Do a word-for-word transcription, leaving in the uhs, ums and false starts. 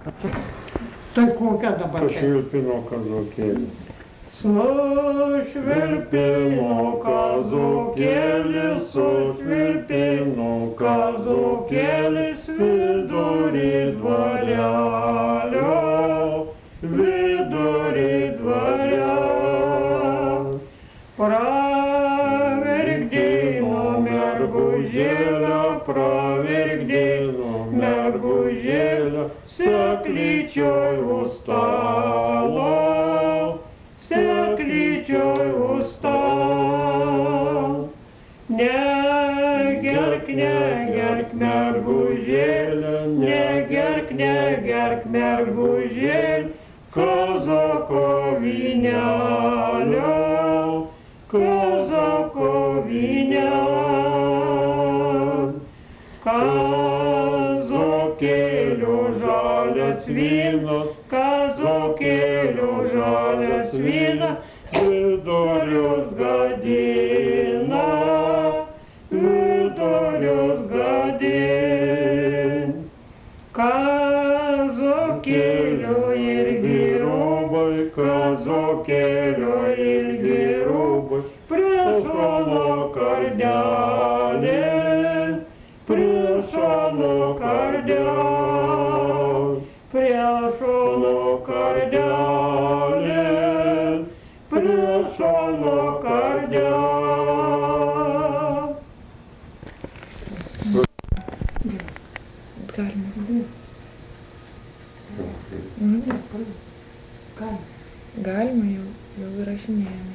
Tai kokia dabar? Sušvilpino kazokėlį. Sušvilpino kazokėlis, sušvilpino kazokėlis vidury dvarelio, vidury dvarelio. Pravirkdino mergužėlę, pravirkdino mergužėlę, seklyčioj už stalo, seklyčioj už stalo. Negerk, negerk mergužėlę, negerk, negerk mergužėlę, kazako vynelio, kazako vynelio. Kazokėlio žalias vynas, kazokėlio žalias vynas, vidurius gadina, vidurius gadina. Kazokėlio irgi rūbai, kazokėlio irgi rūbai, prie šono kardelė, prie šono kardelė, prie šono kardelė, prie šono kardelė. Galima. Galima jau, jau įrašinėjame.